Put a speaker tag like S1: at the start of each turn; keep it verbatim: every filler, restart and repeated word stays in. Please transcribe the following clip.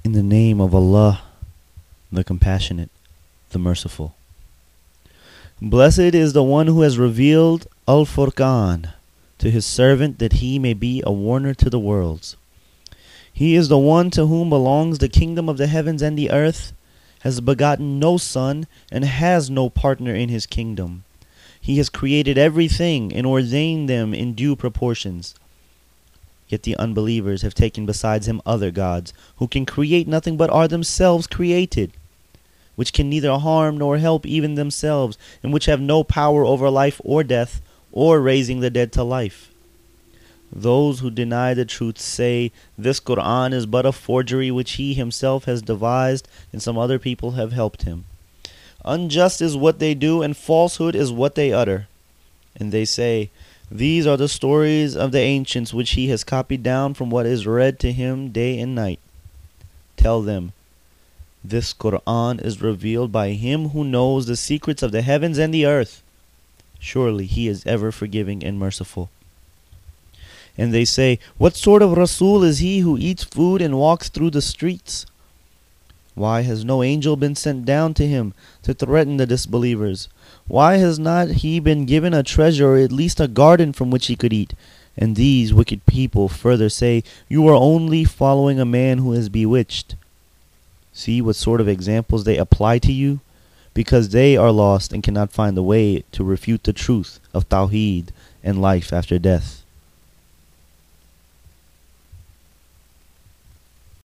S1: In the name of Allah, the Compassionate, the Merciful. Blessed is the one who has revealed Al-Furqan to his servant that he may be a warner to the worlds. He is the one to whom belongs the kingdom of the heavens and the earth, has begotten no son, and has no partner in his kingdom. He has created everything and ordained them in due proportions. Yet the unbelievers have taken besides him other gods, who can create nothing but are themselves created, which can neither harm nor help even themselves, and which have no power over life or death, or raising the dead to life. Those who deny the truth say, this Qur'an is but a forgery which he himself has devised, and some other people have helped him. Unjust is what they do, and falsehood is what they utter. And they say, these are the stories of the ancients which he has copied down from what is read to him day and night. Tell them, this Qur'an is revealed by him who knows the secrets of the heavens and the earth. Surely he is ever forgiving and merciful. And they say, what sort of Rasul is he who eats food and walks through the streets? Why has no angel been sent down to him to threaten the disbelievers? Why has not he been given a treasure or at least a garden from which he could eat? And these wicked people further say, you are only following a man who is bewitched. See what sort of examples they apply to you, because they are lost and cannot find the way to refute the truth of Tawheed and life after death.